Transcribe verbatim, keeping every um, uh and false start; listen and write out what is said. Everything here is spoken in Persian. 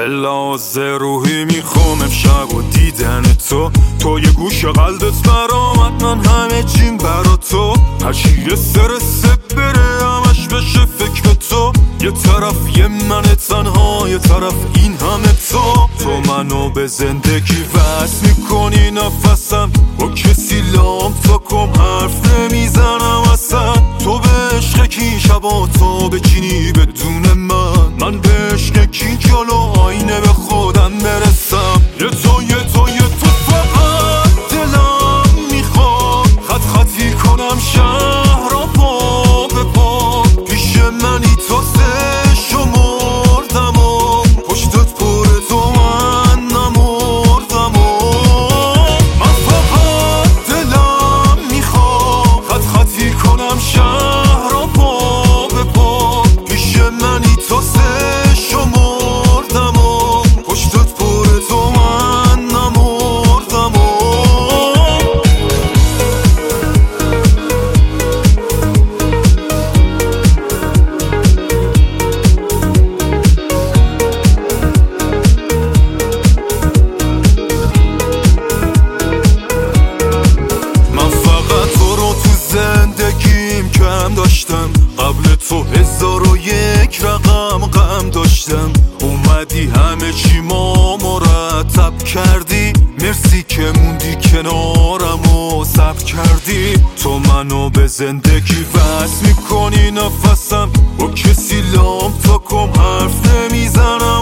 لحاظ روحی میخوام امشب و دیدن تو تو یه گوش قلبت برامد، من همه چیم برا تو. هرچی یه سر سب بره همش بشه فکر تو. یه طرف یه من تنها، یه طرف این همه تو. تو منو به زندگی وصل میکنی نفسم، با کسی لام تا کم حرف نمیزنم اصلا. تو به عشق کی شبا تو بچینی بدون من، من به عشق کی جلو آینه به خودم برسم. یه تو یه تو یه تو فقط دلم میخواد خط خطی کنم شهر را پا به پا. پیش منی تا سه شمردم و پشتت پر تو من نمردم و من فقط دلم میخواد خط خطی کنم شهر را پا به پا. پیش منی تا سه شمردم و پشتت پر تو من نمردم و من فقط تو رو تو زندگیم کم داشتم، قبل تو هزار و یک رقم غم داشتم. اومدی همه چی ما مرتب کردی، مرسی که موندی کنارم و صبر کردی. تو منو به زندگی وصل میکنی نفسم، با کسی لام تا کم حرف نمیزنم